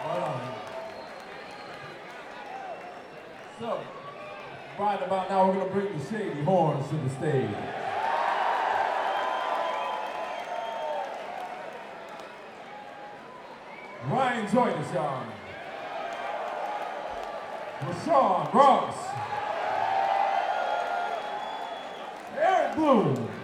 Right on. So, right about now, we're going to bring the Shady Horns to the stage. Ryan Joyner, y'all. Rashawn Ross. Eric Bloom.